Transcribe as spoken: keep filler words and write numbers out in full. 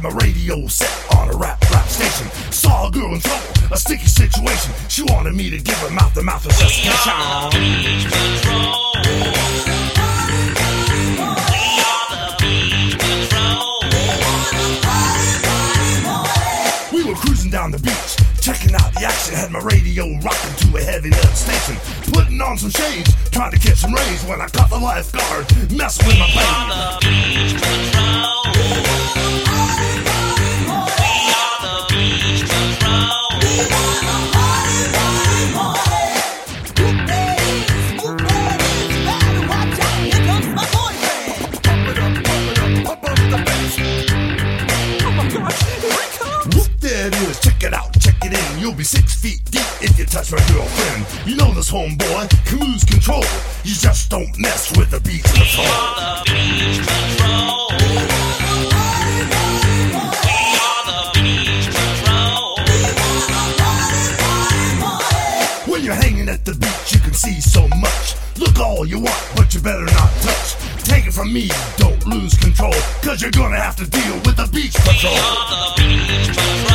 my radio set on a rap rap station. Saw a girl in trouble, a sticky situation. She wanted me to give her mouth-to-mouth resuscitation. We are the beach patrol. We are the beach patrol. We were cruising down the beach, checking out the action. Had my radio rocking to a heavy metal station. Putting on some shades, trying to catch some rays. When I caught the lifeguard messing with my We baby. are the beach patrol. We are the beach patrol. Whoop, there it is, check it out, check it in. You'll be six feet deep if you touch my girlfriend. You know this homeboy can lose control. You just don't mess with the beach We patrol. are the beach patrol. We are the beach patrol. When you're hanging at the beach, you can see so much. Look all you want, but you better not touch. Take it from me, don't lose control, cause you're gonna have to deal with the beach We patrol. are the beach patrol.